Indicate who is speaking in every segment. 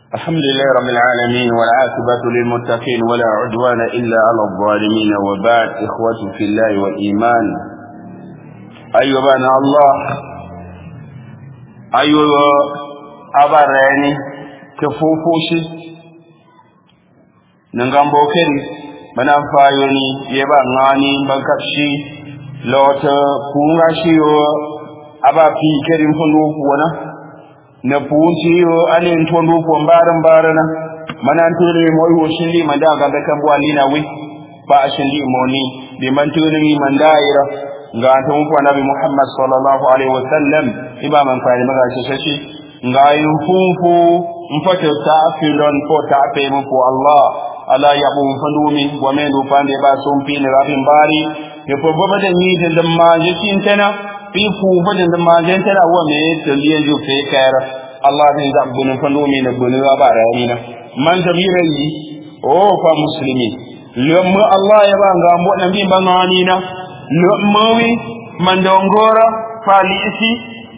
Speaker 1: الحمد لله رب العالمين والعاقبة للمتقين ولا عدوان إلا على الظالمين وبعد إخوة في الله والإيمان أيها الله أيها أبراني كفوفوشي نغامبو كري منافايوني يبا غاني بكشي لوت كونغاشيو أبا في كريم فنوفونا na punci yo anin tondo ko mbaran barana manan tore moy ho shili manda ga da kan wali na wi ba shili moni bi man tore mi mandaira ga ta mu nabi Muhammad sallallahu alaihi wasallam imaman fari maga shashi ga yin fufu mfata ta filon ko ta pe mu ko Allah ala yabu fandumi wa men do pande ba son pin rabin bari ya fo baba da ni da ma yakin tana fi fufu da majen tara wa me taliyan ju fe kayar Allah bin zabbun fandumi na bunu ba rayina man zabira yi o fa muslimi lamma Allah ya ba ga mu nan bi bangani na lamma wi man dongora fa liisi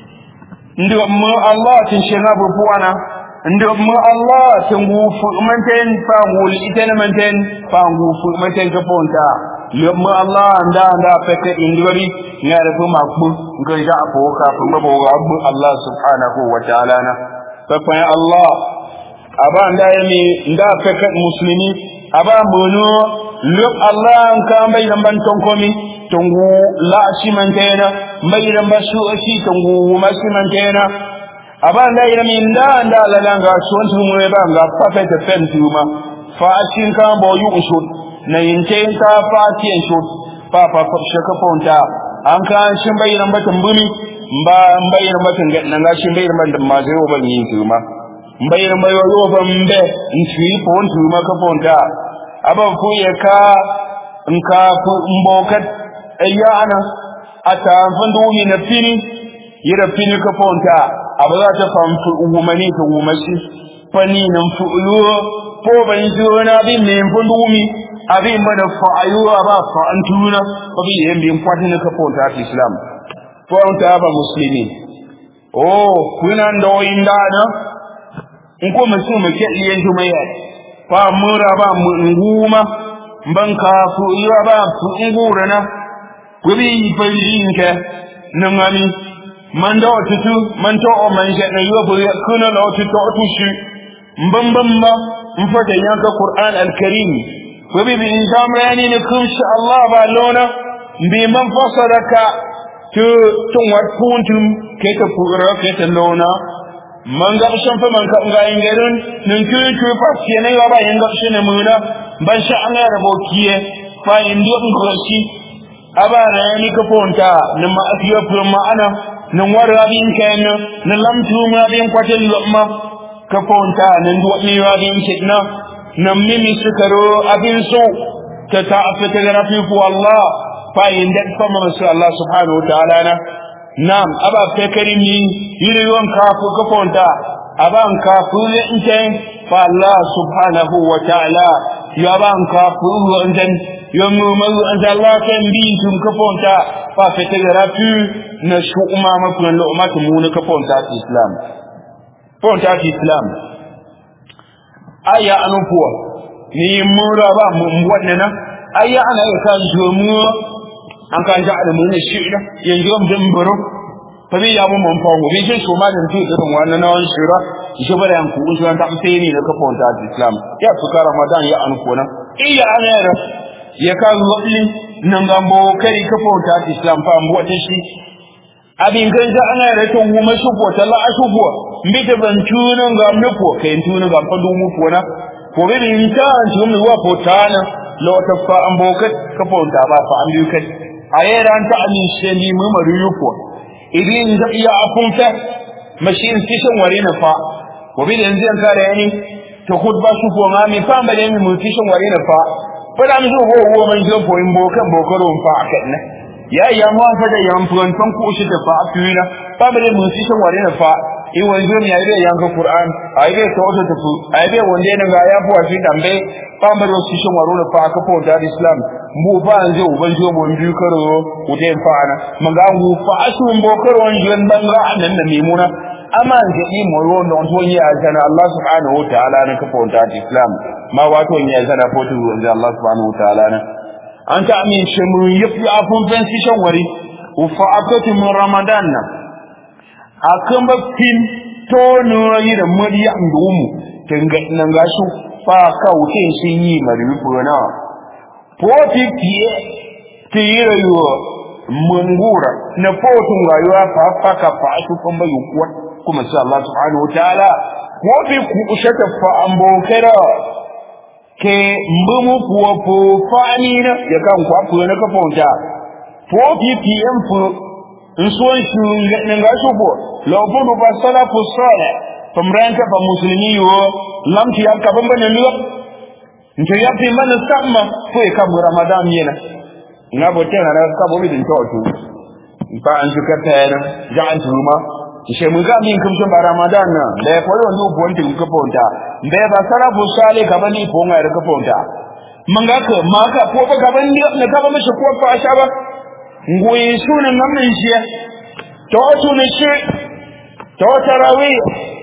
Speaker 1: ndamma Allah tin shena bu puana ndamma Allah tin gufu manten fa ngul itena manten fa ngufu manten ka ponta lamma Allah anda feke indori ngare fu makbu ngai da ko ka fu mabo rabbu Allah subhanahu wa ta'ala na fa Allah aba ndayemi nda feke muslimi aba mono lok Allah kan bai nan ban tonkomi tungu la shi mantena mai nan basu shi tungu mashi mantena aba ndayemi nda lalanga sontu mu ba nga fa fete fentuma fa shin kan boyu ushud na yinte ta fatiyan shud fa shaka fonta an kan shin bayiran batun bumi ba bayiran batun nan ga shin bayiran batun ma zai ban yin tuma bayiran bayo yo ban be in shi fon tuma ka fonta aban fu ya ka in ka fu mbokat ayyana ata fandu mi na fini yira fini ka fonta aba za ta famtu umani ka umashi fani nan fu yo po ban jona bin ne fandu mi abin mana fa'ayuwa ba fa'antuna ko bi yin bin kwatin ka fonta Islam fonta ba muslimi kuna ndo inda na in ko musu mu ke yin jumaya fa mura ba mu nguma banka fu yiwa ba fu ngura na ko bi fa'in ka nan ani man da tutu man to o man je na yiwa kuna na tutu tushi mbambam ba mfata yanka Qur'an al-Karim وبإنسان يعني نكون شاء الله بالونا بمن فصلك تنواتكونتم كتفورا كتلونا من قبشن فمن كأنغاينجرون ننكون كفاسينا يوابا ينقبشن مونا بانشاء الله ربوكيه فايندو انقرشي أبانا يعني كفونتا نما أفيا فلما أنا نوارا بين كان نلمتوما بين قتل لما كفونتا نندوأني وابين شدنا namimi sukaro abin so ta ta'afata ga rafiku Allah fa inda kuma masu Allah subhanahu wa ta'ala na nam aba fe karimi yiri yon kafu ka fonta aban kafu ne inte fa Allah subhanahu wa ta'ala ya ban kafu wanjan yomu mazu an Allah kan bi tun ka fonta fa fe ta ga rafi na shu'uma makun lu'umatu mu ka fonta Islam fonta Islam aya anupuwa ni mura ba mu wannan aya ana yi kan jomu an kan ja da mun shi da yanzu mun baro fa bi ya mun fa mu bi shi ma da fi irin wannan nawan shira shi bare an ku shi ta sai ni da kafon ta Islam ya fuka Ramadan ya anuko na iya ana yara ya kan wani nan gambo kai kafon ta Islam fa mu wata shi abin kan za ana yara to mu mashi ko ta la ashugo mbite ban tunan ga mko kai tunan ga fadu mu fona ko bi in ta tun wa fotana lo ta fa an bokat ka fonta ba fa an biyu kai ayera an ta amin shendi mu maru yuko idin da iya afunta mashin tishin ware na fa ko bi yanzu an kare yani to khutba su ko ma mi fa ba da mu tishin ware na fa fada mi zo wo man jo po in bokan bokaro fa akan ya mu fa da yan fuwan ku shi da fa afina fa ba da mu tishin ware na fa in wanzo ne yayi yanka Qur'an ayi bai to ta tafu ayi bai wanda ne ga ya fuwa shi dambe pambar wasu shin waro da fa ka da Islam mu fa an je uban jo mu biyu karo uden fa ana manga mu fa asu mbo karo wanjon banga annan da mimuna aman ga imo yono on to ya jana Allah subhanahu wa ta'ala na ka fonta Islam ma wato ya jana fotu da Allah subhanahu wa ta'ala na anta amin shemu yafi afun transition wari ufa akati min Ramadan na akan ba fin to no yi da muriya ndumu tinga nan gashu fa ka wuce shin yi maribi furona poti tiye yo mungura na potun rayuwa fa ka fa su kan bayu kuwa kuma sai Allah subhanahu wataala poti ku ushata fa ambokera ke mbumu kuwa po fani na ya kan kwa ku na ka fonta poti pm fu nsuwan shi nan gashu bo law budu ba salafu salih famranka fa muslimi yo lamti ya ka bambana liyo nje yapi mana sama fue kama Ramadan yena ngabo tena na kabo bidin totu ba an suka tayana ja'an tuma she mun ga min kun ba Ramadan na da ko yo ndu bonti ku ponta da ba sarafu sale ka bani ko ngai ka ponta manga ka maka ko ba gaban ni na ka ba mishi ko fa sha ba ngoyi sunan nan min shi to sunan shi to tarawih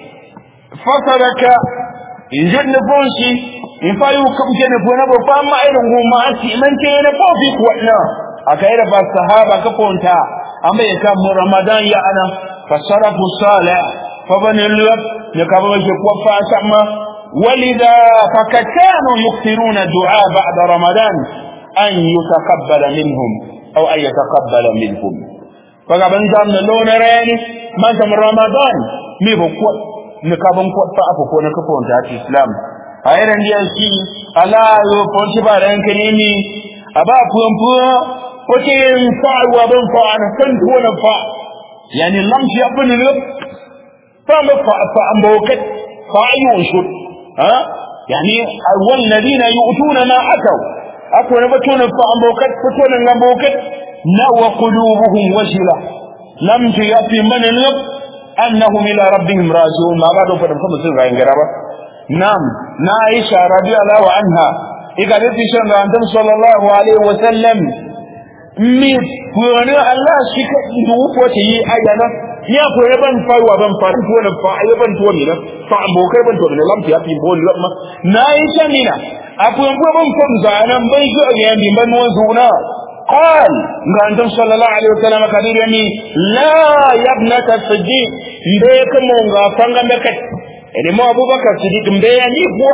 Speaker 1: fasaraka injin bonshi in fa yu kam jene bona bo fa ma irin goma ati man ce ne ko fi ko na akai da ba sahaba ka ponta amma ya kan Ramadan ya ana fasarafu salih fa banil ne ka ba ke ko fa sama walida fakatanu yukhiruna du'a ba'da Ramadan an yutaqabbala minhum aw ay yataqabbala minhum fa ga ban zam na lona rani man tam Ramadan mi bo ko ne ka ban ko fa ko na ka ponta Islam ayran dia si ala yo ponti baran kenini aba puampu potin fa wa ban fa an kan tuwa fa yani lamshi abun ne fa ma fa ambokat fa ayun shud ha yani awwal ladina yu'tuna ma ataw akwa batuna fa ambokat fatuna ngambokat na wa qulubuhum wajila lamshi yafi man annahum ila rabbihim raji'un ma ba do fa da kuma sun rayin garaba نعم عائشة رضي الله عنها إذا نتشن عندهم صلى الله عليه وسلم ميت فوانا الله شكا دوفوتي أيانا يا فوانا فايوا بان فارن فوانا فايوا تومينا فعموكا بان تومينا لم تيابي بول لما عائشة نينا أفوانا بان فمزانا بيجو أيام بان وزونا قال عندهم صلى الله عليه وسلم كثير يعني لا يبنة الصديق بيك مونغا فانغا مكت إنما أبو بكر الصديق مبياني هو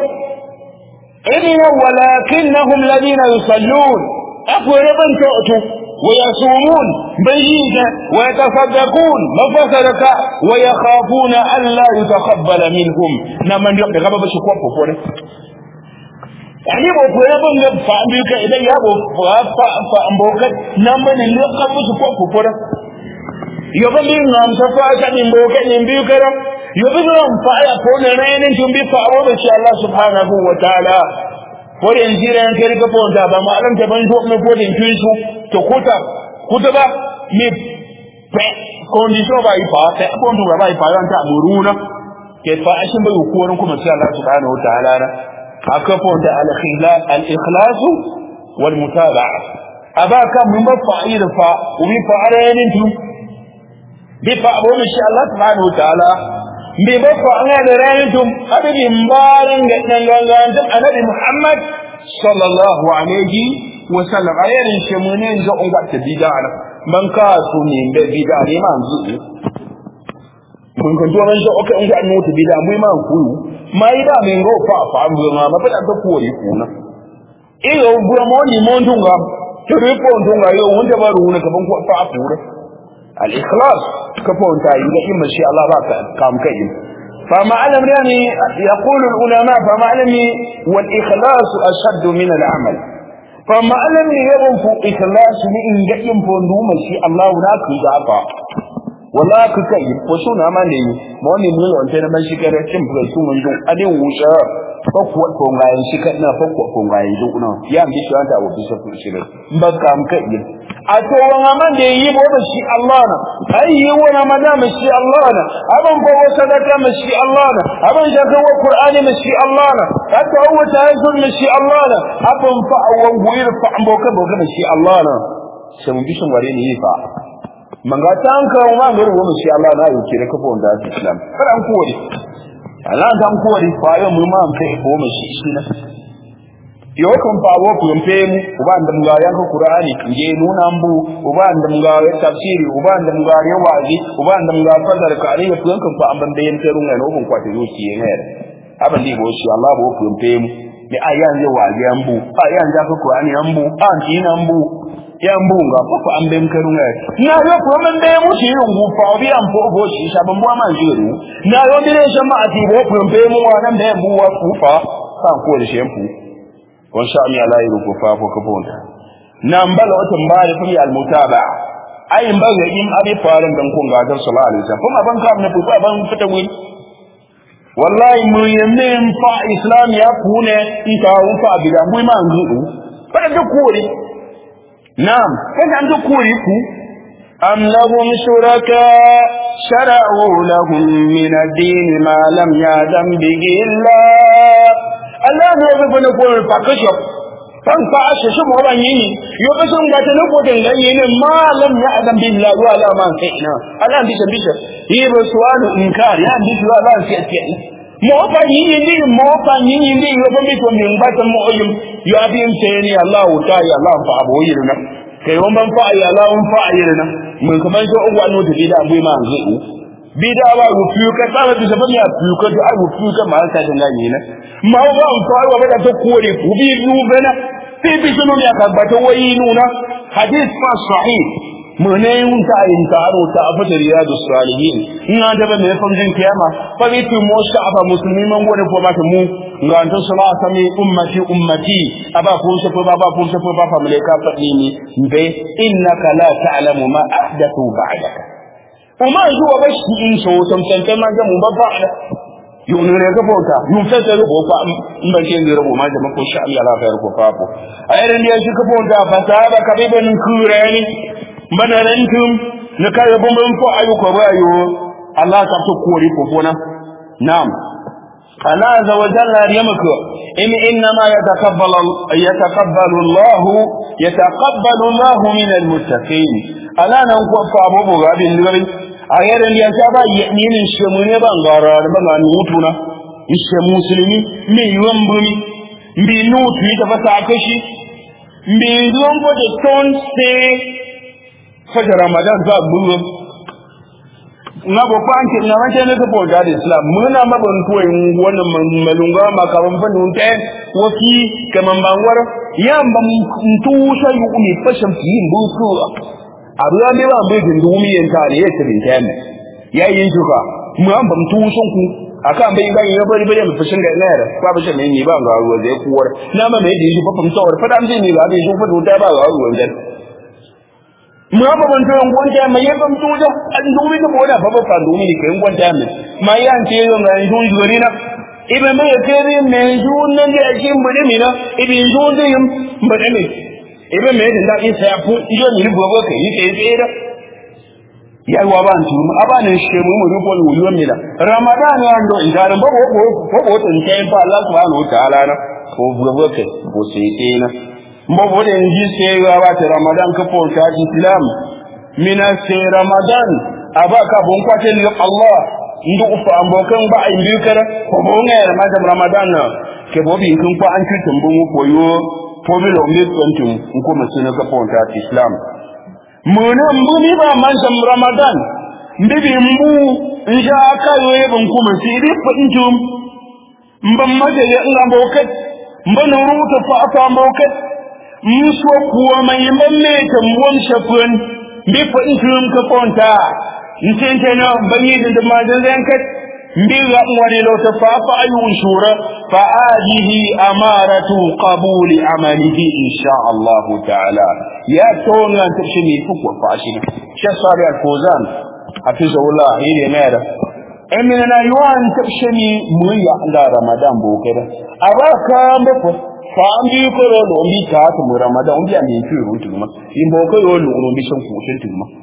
Speaker 1: إنما ولكنهم الذين يصلون أفوا ربا تؤتوا ويصومون بيجا ويتصدقون مفسرك ويخافون أن لا يتقبل منهم نمن يقضي غبا بشكوة فوري يعني أفوا ربا فأمبيك إذا يابو فأمبوكت نمن يقضي بشكوة فوري يقول لي نعم تفاعك من بوكت نمبيك رب يبدون فايا كون رين تنبي فاو ان شاء الله سبحانه وتعالى ودin jiran kare ka fonta ba malam ta ban so na kodin kinsu to kuta mi pe condition ba yi fa ta fontu ba yi fa yan ta muruna ke fa ashin bai hukurin kuma sai Allah subhanahu wa ta'ala aka fonta al-ikhlas wal mutaba'a abaka mun ba fa'ida fa umi fa'aranin tu bi fa abu insha Allah subhanahu wa ta'ala bi ba ko an da rayutum hadin baran ga dangangan annabi Muhammad sallallahu alaihi wa sallam ayarin shemunen ga on wata bid'a man ka su ne da bid'a ne man zu mun kan duwan da okay on ga an wata bid'a mu man kuyu mai da men go fa mu ma ba da ta koyi kuna iyo gura mo ni mon dunga to ko dunga yo wanda ba ruuna kaman ko fa fura al-ikhlas كفون تاي إما شاء الله راك كام كيم فمعلم يعني يقول العلماء فمعلم والإخلاص أشد من العمل فمعلم يبون فو إخلاص من يقيم فندوم شيء الله ناك يجابا ولا كيم وشونا ما نيم موني ملو أنتنا من شكرا كم فلسو من دون أدي وشا فقوة فونغاين شكرنا فقوة فونغاين دونا يام بيشو أنت أو بيشو فلسو مبكام كيم ato wanga de yibo shi Allah na ayi wana madama shi Allah na aban ko sadaka shi Allah na aban jaka wa Qur'ani shi Allah na ato wa tahajjud shi Allah na aban fa awan guir fa amboka boka shi Allah na sai mun bishin ware ne fa manga tanka ma ngoro wo shi Allah na yuke da kafo da Islam kada an kore Allah dan kore fa yo mu ma amfe ko mu shi na yo kan fa wo ku mpe mu uba ndam ga ya ko Qur'ani nge nuna mbu uba ndam ga ya tafsiri uba ndam ga ya wazi uba ndam ga fadar ka ari ku kan fa amban da yin terun ga no kun kwate yuki ne aban di bo shi Allah bo ku mpe mu ni ayan je wazi ambu ayan ja ko Qur'ani ambu an tin ambu ya mbunga papa ambem karunga na yo promende mu shi rungu fa obi ampo bo shi shaban bo ma jiru na yo dire shama ati bo prombe mu wannan da mu wa kufa san ko da shempu wan sha mi ala yiru kufa ko kabonda na mbala wata mbale fi al mutaba ai mbaga im abi faran dan kun ga dan sallallahu alaihi wasallam kuma ban ka ne kufa ban fita wi wallahi mu yemme fa islam ya kune ita ufa bidan mu ma ngudu fa da kuri نعم كان عنده كوريكو أم لهم شركاء شرعوا لهم من الدين ما لم يأذن به الله الله يغفر لكم الفاكشف فانفعش شبه بنيني يبسون قاتلوا قتلين ما لم يأذن به الله ولا ما سئنا الآن بيشا يبقى سؤال إنكار يعني بيشا لا سيأتي موفا يني موفا يني يوبميتو من باتن مويم يابين تاني الله تعالى الله فابويرنا كي ومن فاي الله فايرنا من كمان جو أول نوت بيدا أبوي ما نزيو بيدا أبا وفيوكا تعالى بسبب يا فيوكا جو أي وفيوكا ما ساجنا ينا ما هو أنفاي وبدا تقولي وبيروبنا في بيسنو يا كباتو وينونا حديث ما صحيح منين تعين تعرو تعبد رياض الصالحين نادب من فنجن كيما فبيت موسى أبا مسلمين من وين فما تمو نعند صلاة سمي أمتي أبا فوش فبابا فوش فبابا ملكا فقيني به إنك لا تعلم ما أحدثوا بعدك وما هو بس إن صوت سمسم ما جم بفعل يونيك فوتا ينفتح فوتا ما كان يربو ما جم كل شيء على غير كفافو أيضا يشوف فوتا فسابا كبيبا كوراني manarantum na kaya bumban ko ayyuka bayo Allah ta to kore ko bona na'am Allah azza wa jalla yamku inna ma yataqabbalu Allah min almuttaqin ala nan ko fa abubu gadin dare ayaran ya ta ba yinin shemu ne ban gara da ban nutuna ishe musulmi me yuwan bumi mbi nutu ta fata kashi mbi zuwan ko da ton sai fajar Ramadan za burum na bo panke na wanje ne ko da Islam muna mabon to yin wannan malunga makaban fa nun ta waki kaman bangwar yamba mtu sai yu ni fashan yin buku abu ya ne ba bai dindu mi yin tare ya tabin tan yayin juka mu an bam tu sun ku akan bai ban ya bari bari mu fashin da ina da ba fashin ne ba ga ruwa zai kuwar na ma mai da shi fa fam tsawar fa dan ne ba bai shi fa da ba ga ruwa zai mu ba ban to ngonta mai yabam tuja an dumi da boda fa fa dumi ne kai ngonta mai mai an ce yo mai dun jori na ibe mai kere mai dun nan da ake mbade mi na ibe dun da yim mbade mi ibe mai da isa ya fu iyo ni gogo kai yi kai da ya wa ban tu abana shi mu rubo ni wuyo mi da Ramadan ya ndo idan ba ko tun kai fa Allah subhanahu wa ta'ala na ko gogo kai ko sai na mbobo de nji sewa wate Ramadan ka po ta Islam mina se Ramadan abaka bon kwate ni Allah ndu ufa ambokan ba ai bikara ko bon ne Ramadan ke bobi kun ko an tutum bu mu koyo ko bi lo mi tontum ko masina ka po ta Islam muna mbuni ba man sam Ramadan ndibi mbu insha aka yoye ban kuma siri fadintum mbam maje ngambokat mbanu ruta fa afa ambokat muso kuwa mai mamme tambuwan shafin bi fa in ka fonta ntente na bani da madan zankat bi ga wani lota fa fa ayu shura fa adihi amaratu qabul amalihi insha Allah ta'ala ya tona tashini fuku fa shi shasari al-fawzan hafizahullah yene nada emina na yuan tashini muya da Ramadan bokere abaka mbako fambi ko lo mbi ta to Ramadan mbi ande fi rutuma imbo ko yo lo mbi shan ku shin tuma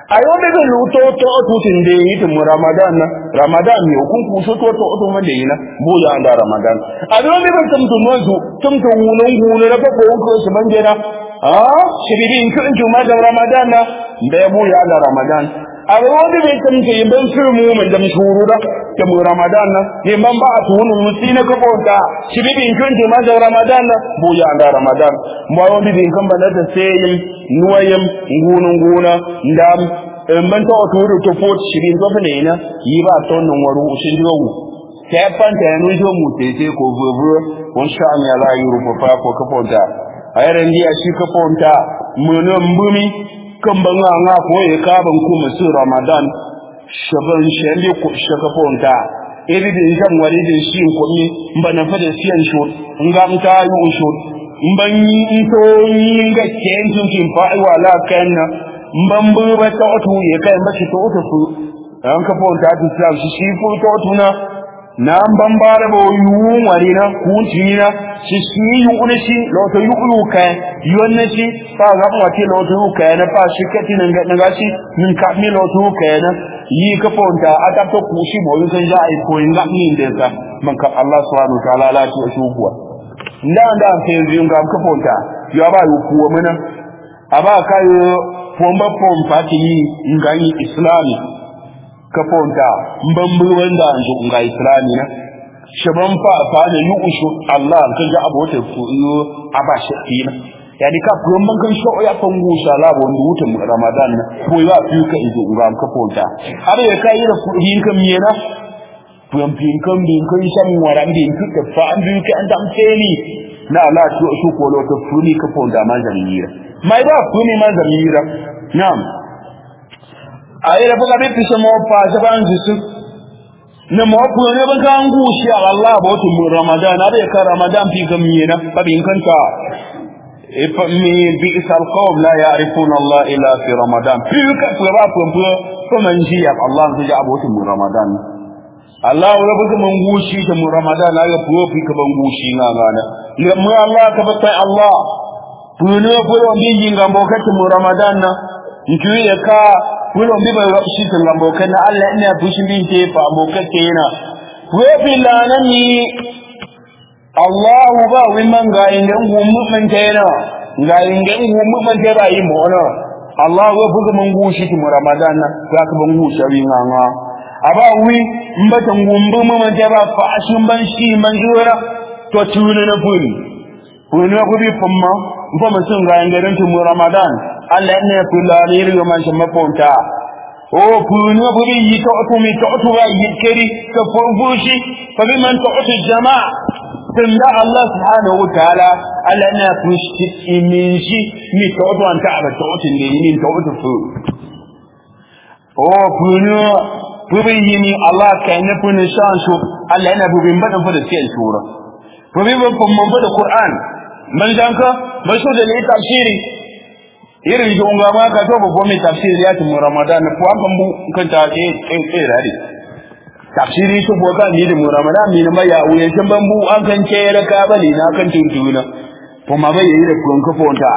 Speaker 1: ayo be be lu to tutin de yiti mu ramadan yo kun ku so to man de yina bo ya anda ramadan ayo be be tum to wunun na ko ko su banje na shiribi in kun juma da ramadan na be bo ya anda ramadan ayo be be tum ke ban firmu mun da shuru da ke mu ramadan na ne man ba a wunun musina ko bonta shiribi in kun juma da ramadan na bo ya anda ramadan mo ayo be kan ban da sai nuwayam nguna ndam man to to fot shirin to fa ne na yi ba to nan waru ushin diwo ta fanta ya no jo mu tete ko vovo won sha Allah la yuru fa ko ka fonta ayran dia shi ka fonta mun mbumi kan ban nga ko e ka ban ku musu ramadan shaban shende ko shaka fonta iri din jan wari din shi ko ni mbana fa da siyan sho ngam ta yu sho mban yi to yi ga kenjin kin fa wala kanna mbambu ba ta otu ya kai maki to otu su an ka fonta ta islam shi fu to otu na mbambare bo yu wari na kunci na shi yu ne shi lo to yu kai yonne shi fa ga mu ati lo to kai na fa shi kati nan ga shi min ka mi lo to kai na yi ka fonta ata to ku shi mo kan ja ai ko inga min da ka man ka Allah subhanahu wa ta'ala la to shi kuwa nda fe yunga ka fonta yo ba yu kuwa mana aba kayo pomba pati ngai islami ka fonta mbambu wanda anjo ngai islami na shaban fa da yuushu Allah kan ga abota ku yo aba shakina yani ka pomban kan sho ya fangu shala bo nduta ramadan na ko ya fi ka ido ngam ka fonta har ya kai da kudin kan miyana pumpin kan bin kan shan waran bin ka fa an bi ka an dam teni na Allah su ko lo to funi ka fonta ma zamira mai ba funi ma zamira na'am ayira buga bi pisa mo pa saban jisu ne mo ku ne ban kan gushi Allah ba to ramadan abe ka ramadan fi kam yena fa bin kanta e fa mi bi isal qawm la ya'rifuna Allah illa fi ramadan fi ka ba ko man ji Allah ku ja abotu ramadan Allah wala buga man gushi ta ramadan ga fi ka ban gushi na gana ne mu Allah ka ba sai Allah puno puno mbingi ngambo kati mu ramadan na nkiye ka puno mbiba shi ngambo kana Allah ina fushi mbinte fa mbokate yana webi lanani Allah ba wiman ga inda ngumu mantena ga inda ngumu mantera yi mo na Allah wa buga mangu shi mu ramadan na za ka bangu shawi nganga aba wi mbata ngumbu mantera fa ashin ban shi manjura to tuna na funi puno ko bi famma mfama sun ga yangarin mu ramadan Allah ne kula ne riga man shi mafonta puno ko bi yi to ga yi keri ka fushi fa bi man to jamaa tunda Allah subhanahu wa ta'ala Allah ne fushi min shi ni to an ta ba to ne ni to fu puno ko bi yi ni Allah kai ne puno shan su Allah ne bu bin badan fa da sai sura ko bi ban famma da Qur'an man janka ba so da ne tafsiri irin jonga ma ka to ba mai tafsiri ya tumu ramadan ko an kan bu kan ta rari tafsiri to ko ka ni da ramadan ni ma ya wuye can ban bu an kan ce ra ka bali na kan tuntuna to ma bai yi da kun ka fonta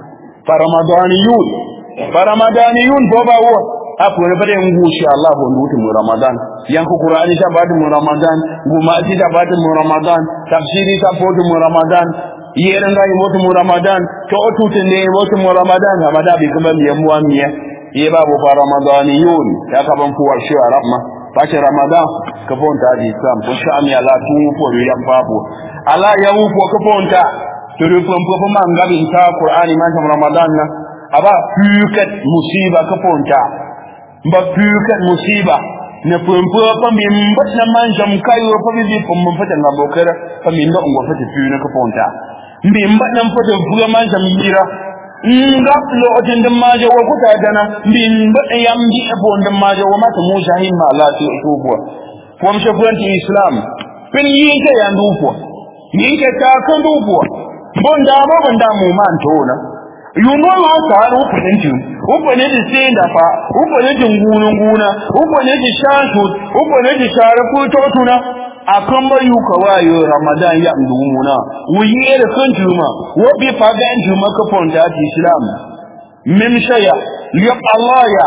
Speaker 1: faramadaniyun ko ba wo afu ne bare ngushi Allah bo ndutu mu ramadan yanku qur'ani ta badu mu ramadan guma ti ta badu mu ramadan tafsiri ta badu mu ramadan yeran ga motu mu ramadan to otute ne motu mu ramadan amada bi kuma miya muamiya ye babu fa ramadaniyun ya ka ban fuwa shi arabma bace ramadan ka fonta di islam ko sha mi ala tu ko yan babu ala ya wu ko ka fonta to ru ko man ga bin ta qur'ani man ta ramadan na aba fukat musiba ka fonta ba fukat musiba na fumfu fa min batna man jam kayo fa bi fum fata ngabokara fa min do ngo fata fu na ka fonta min batna fata fu man jam mira ngap lo otin dum maje wa kuta dana min batna yam di abo dum maje wa mata mujahin ma la ti ko bo fom shafuanti islam pin yi ke yandu ko ni ke ta kan du ko bonda mu man to na yuno ma saru kudanci uko ne da sai da fa uko ne da nguna uko ne da shantu uko ne da sharafu totuna akan bayu kawayo ramadan ya ndumuna wuyi da kan juma wo bi fa ga juma ka fonda islam min shaya liya Allah ya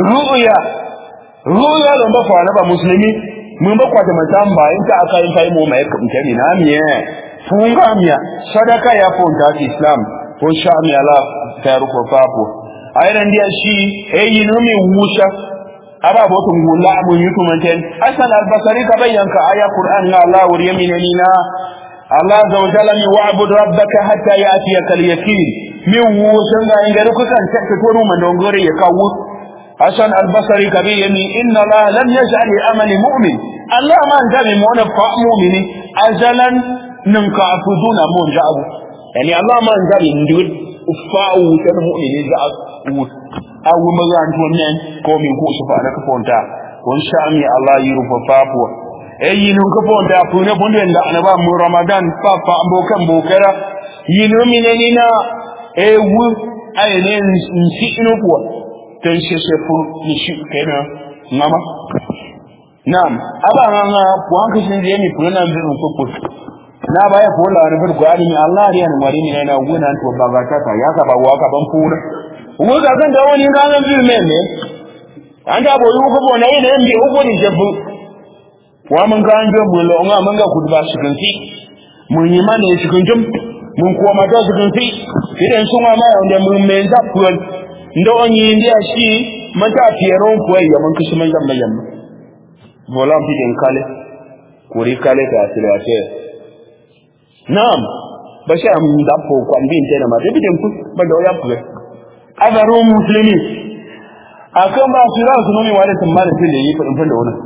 Speaker 1: ruya don ba fa na ba muslimi mun ba kwata matamba in ta aka yin kai mu mai kamta ni na miye funga miya sadaka ya fonta Islam ko sha mi ala ta ruko papo ayran dia shi yinu mi wusha aba botun gulla mun yi kumanten asal al-basari ka bayyanka aya Qur'an na Allah wuri yaminina Allah azza wa jalla mi wa'bud rabbaka hatta ya'tiyaka al-yaqin mi wushan ga ingare ku kan ta to ru man dongore ya kawo asal al-basari ka bayyani inna Allah lam yaj'al amali mu'min Allah ma ngami mu na fa mu'mini ajalan ninka afuduna mun ja'u yani Allah ma ngami ndud fa'u tan mu'mini ja'u awu mazan tuwan ko min ko su fa da ka fonta won sha'ami Allah yi rufa papo yinu ka fonta fu ne bondo da anaba mu Ramadan fa ambokan bokara yinu mineni na wu ayene nsi ino ko tan shefu ni shi kenan ngama nam aba nganga puanka shinje ni puna mbinu ko na baya ko la ne burgo ani Allah ya ni mari ni na wuna to bagata ta ya ka ba waka ban fura wuga kan da wani ranar biyu ne an da boyi ko bona yin mbi ugo ni jebu wa mun ga an jebu lo nga mun ga kudu ba shi kanti mun yi mane shi kunjum mun ko ma da shi kanti idan sun ma ma wanda mun men da kuwa ndo onyi ndia shi mata fieron ko ya mun kishi man gamma yamma bolam bi den kale kuri kale ta tilate nam bashi am da ko kwan bin tena ma da bidin ku ba da ya ku azaru muslimi akan ba su rasu nomi wani tambar da yi fadin da wannan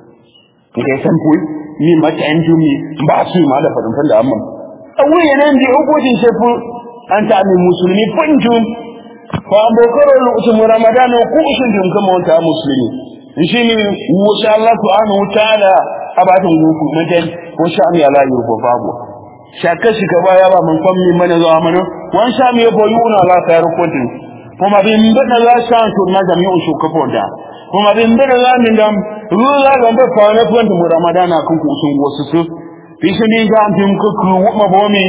Speaker 1: kike san ku ni mata an jumi ba su ma da fadin da amma awai yana da hukuncin shefu an ta mi musulmi funju fa bokoro lokacin Ramadan ko ushin dun kuma wata musulmi shi ne insha Allah subhanahu wa ta'ala abatun guku mutan ko sha mi Allah yi ko fago shaka shi ka baya ba mun fammi mana zuwa mana wan sha mi boyu na Allah ta rukuntin kuma bin bada za sha to na jami'u shukafonta kuma bin bada za min dam ruwa ga da fa na funta mu Ramadan kan ku sun wasu su fi shi ne ga tin ku ku ma bomi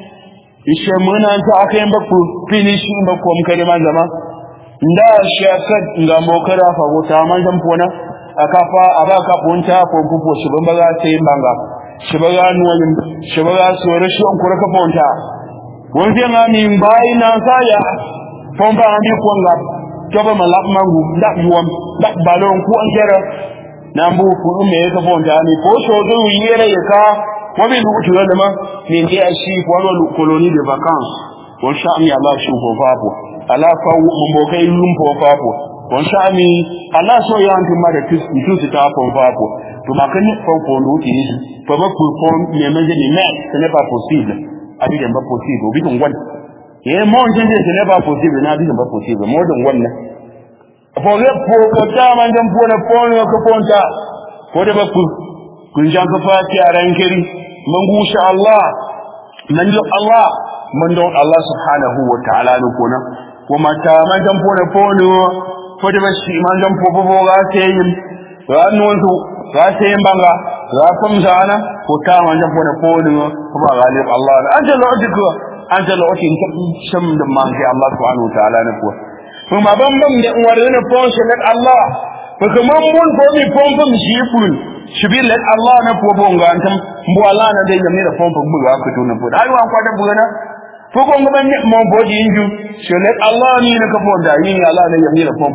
Speaker 1: ishe mun an ta aka yin ba ku finish ba ku mun kare man zama nda shaka nga mokara fa wota man dan pona akafa abaka ponta ko pupo shi ban ba za ta yi banga shi ba ga nuwalin shi ba ga so rashi on kura ka ponta wonje ma min bai na saya pompa andi ko ngap toba malak mangu dak yuam dak balon ku an jera nambu ku me ka ponta ni ko so do yere ka ko bi lu tu da ma min dia shi ko lo koloni de vacances ko sha mi Allah shi ko fapo ala fa mo kai lumpo fapo ko sha mi Allah so ya anti ma da tu ta fapo to makan fa ko ndo ti ni fa ba ku ko me meje ni mais ce n'est pas possible abi dem ba possible obi tun wan ye mo nje ce n'est pas possible na bi dem ba possible mo don wan for le ko ta man dem po na po no ko ponta ko da ba ku kun jan ka fa ti aran kiri man gusha Allah man do Allah man do Allah subhanahu wa ta'ala no ko na ko mata man dem po na po no ko da ba shi man dem po ga sai yin ranon su ga sai banga ga kun zana ko ta man dem po na po no ko ba galib Allah ajal otin ta sham da man sai Allah subhanahu wa ta'ala ne ko kuma ban da uwarin po shi ne Allah ko kuma mun ko mi pompa mi shi ful shibil Allah na po bonga antam mbo Allah na de yamira pompa bu ga ko to na po ai wan kwada bu na ko ko ngam ne mo bodi inju shi Allah ni na ka po da yin Allah na yamira pompa